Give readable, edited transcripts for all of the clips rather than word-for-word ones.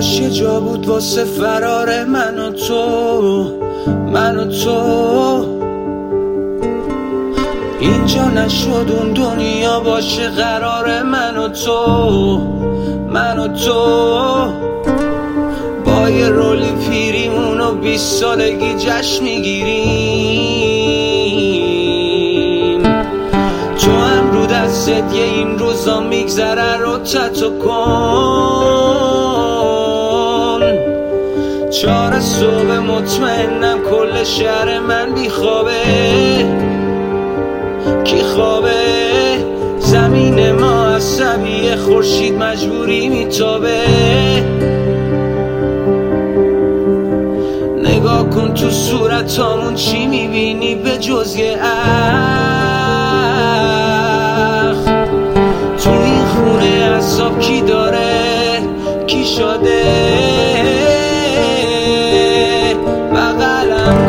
کاش یه جا بود واسه فرار من و تو، من و تو. اینجا نشد اون دنیا باشه قرار من و تو، من و تو. با یه رولی پیریمون و 20 سالگی جشن میگیریم. تو هم رو دستت یه این روزا میگذره رو تتو کن. 4 صبح مطمئنم کل شهر من بیخوابه. کی خوابه؟ زمین ما عصبیه، خورشید مجبوری میتابه. نگاه کن تو صورتامون چی میبینی به جز یه اخ؟ تو این خونه عذاب کی داره؟ کی شده؟ بغلم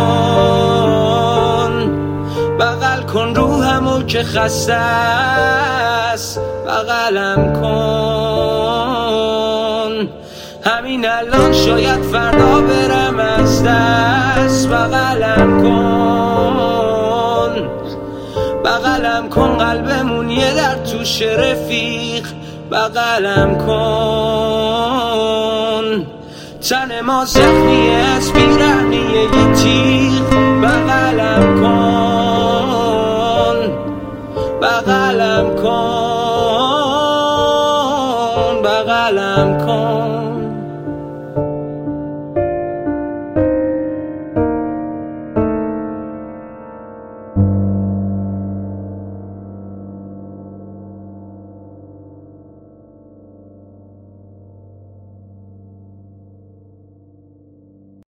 کن، بغل کن روحمو که خسته است. بغلم کن، همین الان شاید فردا برم از دست. بغلم کن، بغلم کن، قلبمون یه در توش رفیق. بغلم کن، تن ما زخمیه از بیرحمیه یه تیغ. بغلم کن.